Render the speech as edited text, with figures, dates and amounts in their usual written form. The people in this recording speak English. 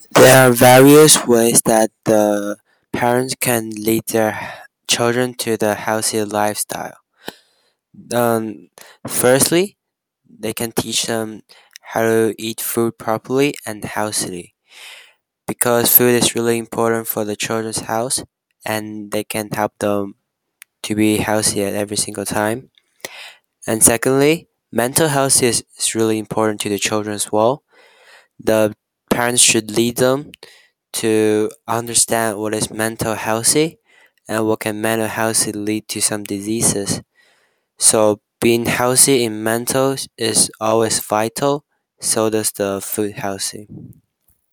There are various ways that the parents can lead their children to the healthy lifestyle. Um, Firstly, they can teach them how to eat food properly and healthily because food is really important for the children's health and they can help them to be healthy at every single time. And secondly, mental health is really important to the children as well. The parents should lead them to understand what is mental healthy and what can mental healthy lead to some diseases. So being healthy in mental is always vital, so does the food healthy.